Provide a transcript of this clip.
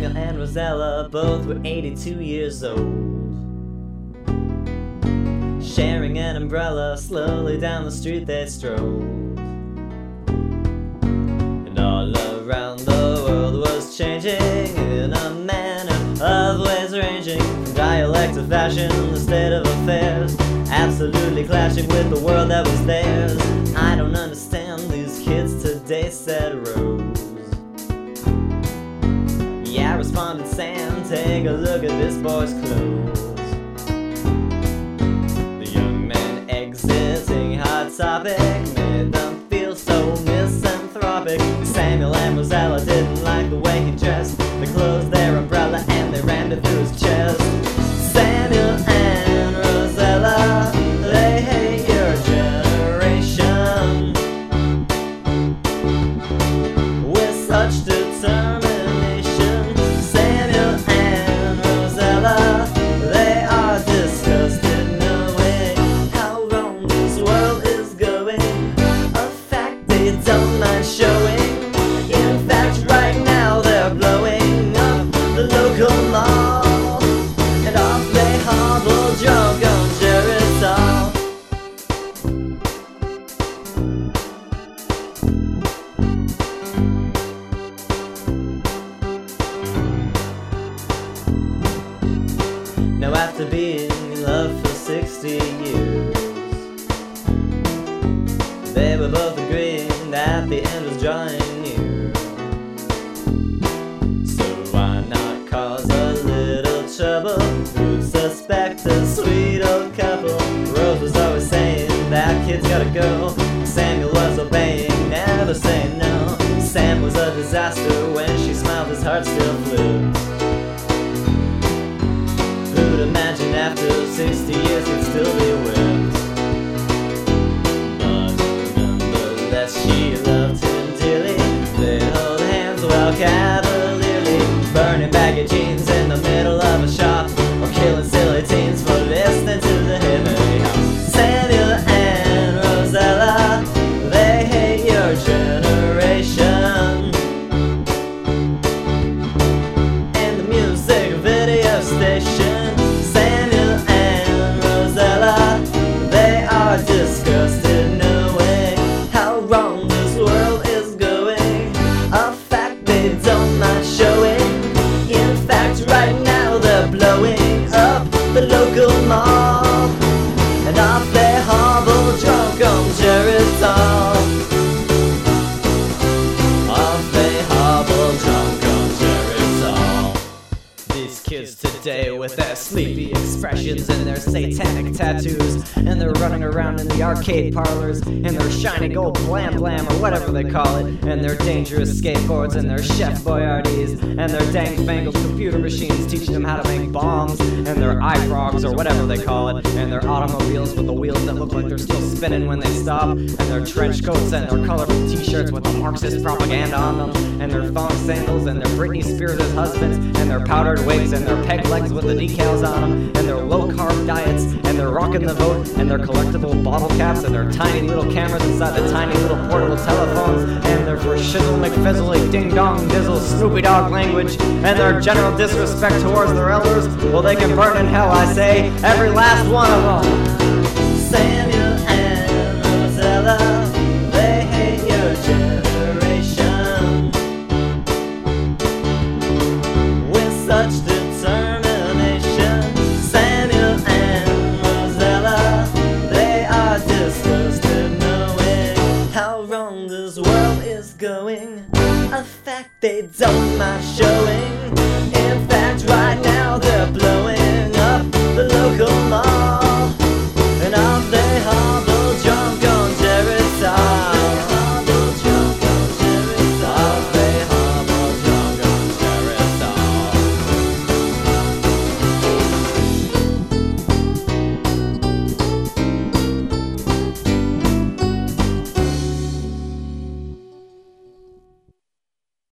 Samuel and Rosella both were 82 years old, sharing an umbrella. Slowly down the street they strolled, and all around the world was changing in a manner of ways ranging from dialect to fashion. The state of affairs absolutely clashing with the world that was theirs. I don't understand these kids today, said Rose. Yeah, responded Sam, take a look at this boy's clothes. The young man exiting Hot Topic made them feel so misanthropic. Samuel and Rosella didn't like the way he dressed. They closed their umbrella and they rammed it through his chest. Samuel and Rosella, they hate your generation with such determination. Samuel and Rosella, they are disgusted knowing how wrong this world is going. A fact they don't mind showing. In fact, right now they're blowing up the local mall, and off they hobble drunk on Geritol. Now after being in love for 60 years, they were both agreeing that the end was drawing near. So why not cause a little trouble? Who'd suspect a sweet old couple? Rose was always saying that kid's gotta go. Samuel was obeying, never saying no. Sam was a disaster. When she smiled, his heart still flew. Who'd imagine after 60 years he'd still be whipped? But nonetheless she loved him dearly. They held hands while cavalierly burning baggy jeans in the middle of a shop, or killing silly teens for listening to the hippie hop. Samuel and Rosella, they hate your generation and the music video station. Samuel and Rosella, they are disgusted knowing how wrong this world is going. A fact they don't mind showing. In fact, right now they're blowing up the local mall, and off they hobble drunk on Geritol. Off they hobble drunk on Geritol. These kids today with their sleepy expressions and their satanic tattoos, and they're running around in the arcade parlors in their shiny gold blam blam or whatever they call it, and their dangerous skateboards and their Chef Boyardees and their dang fangled computer machines teaching them how to make bombs, and their iFrogs or whatever they call it, and their automobiles with the wheels that look like they're still spinning when they stop, and their trench coats and their colorful t-shirts with the Marxist propaganda on them, and their thong sandals and their Britney Spears as husbands, and their powdered wigs and their peg legs with the decals on them, and their low-carb diets, and their rockin' the vote, and their collectible bottle caps, and their tiny little cameras inside the tiny little portable telephones, and their for shizzle McFizzle ding-dong dizzle Snoopy Dog language, and their general disrespect towards their elders. Well, they can burn in hell, I say, every last one of them. Samuel and Rosella, they hate your generation with such determination. Samuel and Rosella, they are disgusted knowing how wrong this world is going. A fact they don't mind